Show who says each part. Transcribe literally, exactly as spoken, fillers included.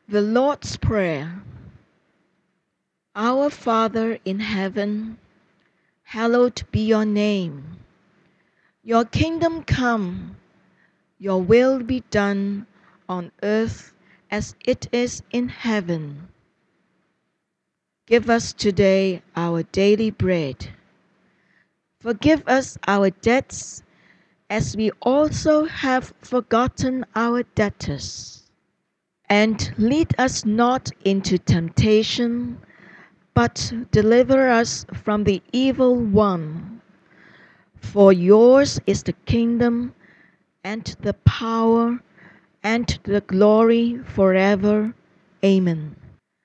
Speaker 1: The Lord's Prayer. Our Father in heaven, hallowed be your name. Your kingdom come, your will be done on earth as it is in heaven. Give us today our daily bread. Forgive us our debts as we also have forgotten our debtors. And lead us not into temptation, but deliver us from the evil one. For yours is the kingdom, and the power, and the glory forever. Amen.